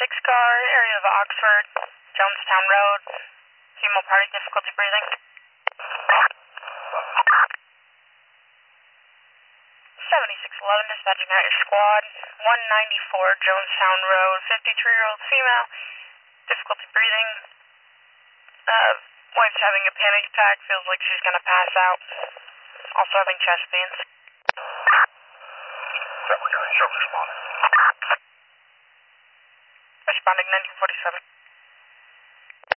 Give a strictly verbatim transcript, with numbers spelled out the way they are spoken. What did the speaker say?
six car, area of Oxford, Jonestown Road, female party, difficulty breathing. seventy-six eleven, dispatching out your squad, one ninety-four Jonestown Road, fifty-three-year-old female, difficulty breathing. Uh, wife's having a panic attack, feels like she's gonna pass out. Also having chest pains. Several guys, short respond. Responding nineteen forty-seven.